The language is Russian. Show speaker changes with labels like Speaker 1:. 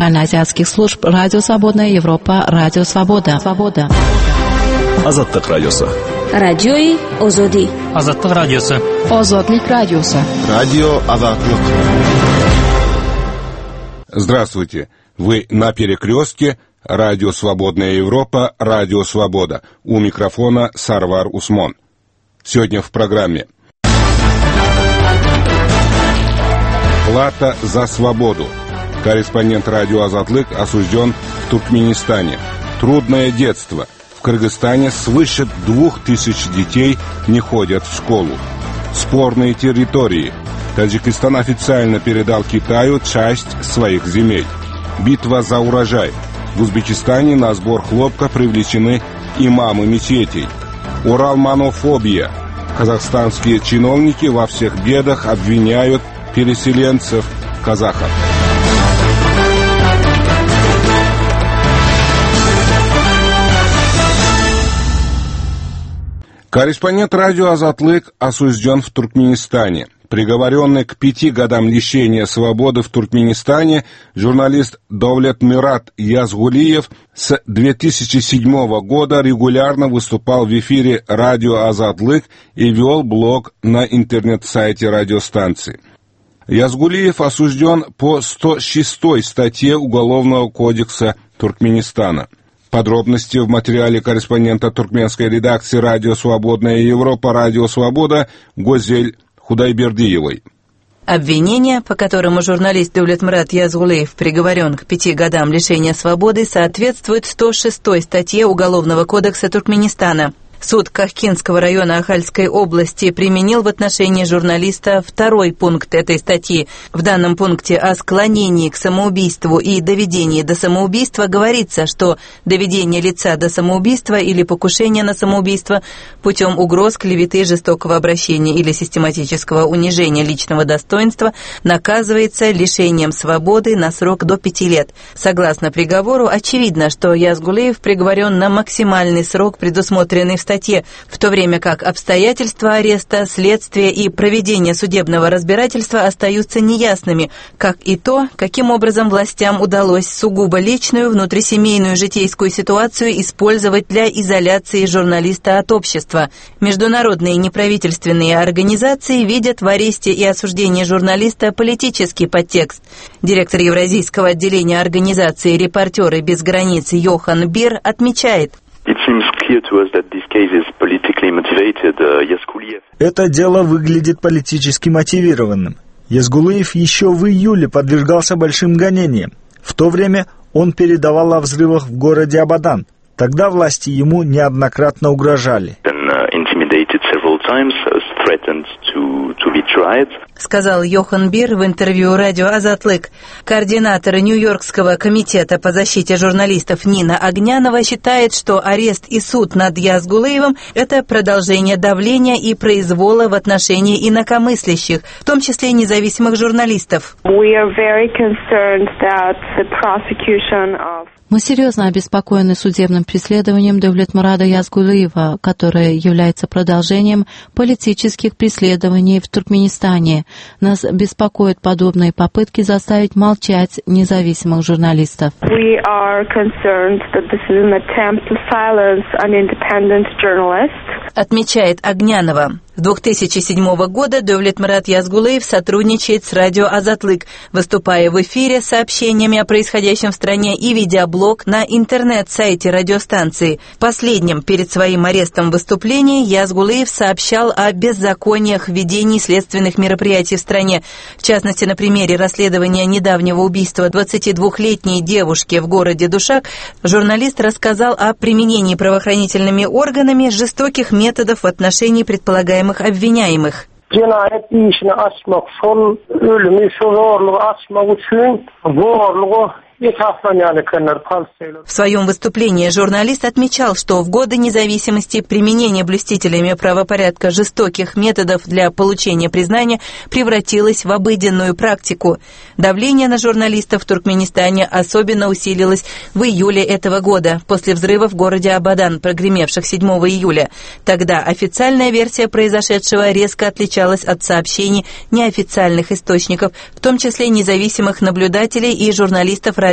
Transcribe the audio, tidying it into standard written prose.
Speaker 1: центральноазиатских служб Радио Свободная Европа, Радио Свобода.
Speaker 2: Азаттык радиосы.
Speaker 3: Радиои Озоди.
Speaker 4: Азаттык радиосы.
Speaker 1: Озодлик радиосы.
Speaker 2: Радио Азаттык.
Speaker 5: Здравствуйте. Вы на перекрестке. Радио Свободная Европа, Радио Свобода. У микрофона Сарвар Усмон. Сегодня в программе. Плата за свободу. Корреспондент радио Азатлык осужден в Туркменистане. Трудное детство. В Кыргызстане свыше 2000 детей не ходят в школу. Спорные территории. Таджикистан официально передал Китаю часть своих земель. Битва за урожай. В Узбекистане на сбор хлопка привлечены имамы мечетей. Уралманофобия. Казахстанские чиновники во всех бедах обвиняют переселенцев казахов. Корреспондент радио Азатлык осужден в Туркменистане. Приговоренный к 5 годам лишения свободы в Туркменистане, журналист Довлетмират Язгулиев с 2007 года регулярно выступал в эфире радио Азатлык и вел блог на интернет-сайте радиостанции. Язгулиев осужден по 106 статье Уголовного кодекса Туркменистана. Подробности в материале корреспондента туркменской редакции «Радио Свободная Европа», «Радио Свобода» Гозель Худайбердиевой.
Speaker 6: Обвинения, по которому журналист Довлетмират Язгулиев приговорен к 5 годам лишения свободы, соответствуют 106 статье Уголовного кодекса Туркменистана. Суд Кахкинского района Ахальской области применил в отношении журналиста второй пункт этой статьи. В данном пункте о склонении к самоубийству и доведении до самоубийства говорится, что доведение лица до самоубийства или покушение на самоубийство путем угроз, клеветы, жестокого обращения или систематического унижения личного достоинства наказывается лишением свободы на срок до 5 лет. Согласно приговору, очевидно, что Язгулиев приговорен на максимальный срок, предусмотренный в статье, в то время как обстоятельства ареста, следствия и проведения судебного разбирательства остаются неясными, как и то, каким образом властям удалось сугубо личную внутрисемейную житейскую ситуацию использовать для изоляции журналиста от общества. Международные неправительственные организации видят в аресте и осуждении журналиста политический подтекст. Директор Евразийского отделения организации «Репортеры без границ» Йохан Бир отмечает:
Speaker 7: это дело выглядит политически мотивированным. Язгулиев еще в июле подвергался большим гонениям. В то время он передавал о взрывах в городе Абадан. Тогда власти ему неоднократно угрожали.
Speaker 6: Сказал Йохан Бир в интервью радио Азатлык. Координатор Нью-Йоркского комитета по защите журналистов Нина Огнянова считает, что арест и суд над Язгулиевым – это продолжение давления и произвола в отношении инакомыслящих, в том числе независимых журналистов.
Speaker 1: Мы серьезно обеспокоены судебным преследованием Довлетмирата Язгулиева, которое является продолжением политических преследований в Туркменистане. Нас беспокоят подобные попытки заставить молчать независимых журналистов.
Speaker 6: Отмечает Огнянова. С 2007 года Довлетмират Язгулиев сотрудничает с радио Азатлык, выступая в эфире с сообщениями о происходящем в стране и ведя блог на интернет-сайте радиостанции. В последнем перед своим арестом выступлении Язгулиев сообщал о беззакониях в ведении следственных мероприятий в стране. В частности, на примере расследования недавнего убийства 22-летней девушки в городе Душак, журналист рассказал о применении правоохранительными органами жестоких методов в отношении предполагаемых обвиняемых. В своем выступлении журналист отмечал, что в годы независимости применение блюстителями правопорядка жестоких методов для получения признания превратилось в обыденную практику. Давление на журналистов в Туркменистане особенно усилилось в июле этого года, после взрыва в городе Абадан, прогремевших 7 июля. Тогда официальная версия произошедшего резко отличалась от сообщений неофициальных источников, в том числе независимых наблюдателей и журналистов